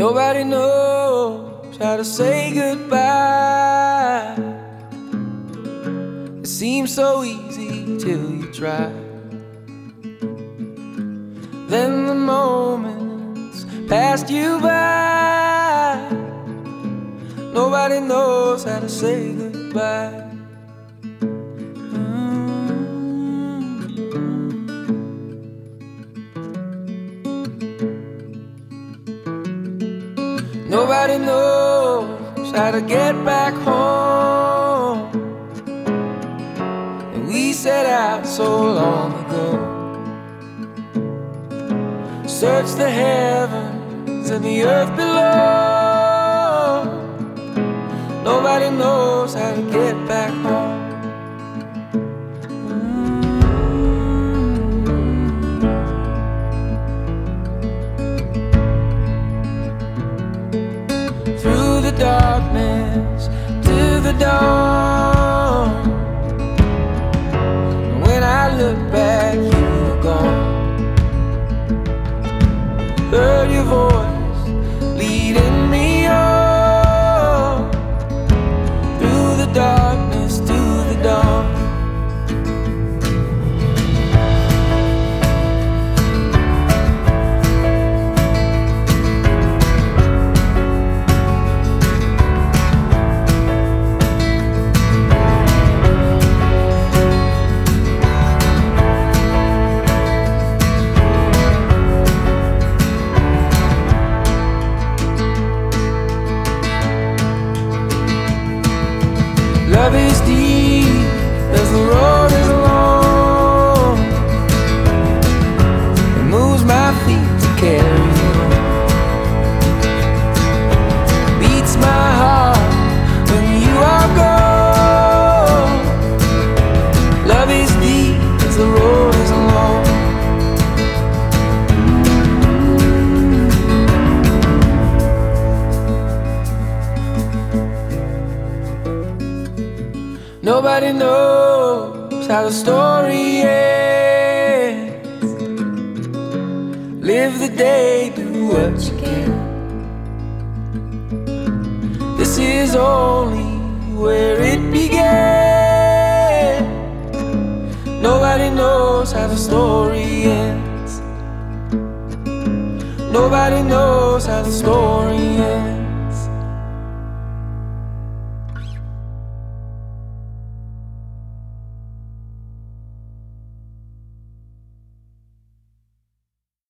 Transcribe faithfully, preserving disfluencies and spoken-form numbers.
Nobody knows how to say goodbye. It seems so easy till you try. Then the moments passed you by. Nobody knows how to say goodbye. Nobody knows how to get back home. And we set out so long ago. Search the heavens and the earth below. Nobody knows how to get back home. Through the darkness to the dawn. When I look back, you were gone. Heard your voice leading me on. Through the darkness to the dawn. Love is deep as the road is long. It moves my feet to carry on. Beats my heart when you are gone. Love is deep as the road is long. Nobody knows how the story ends. Live the day, do what you can. This is only where it began. Nobody knows how the story ends. Nobody knows how the story ends.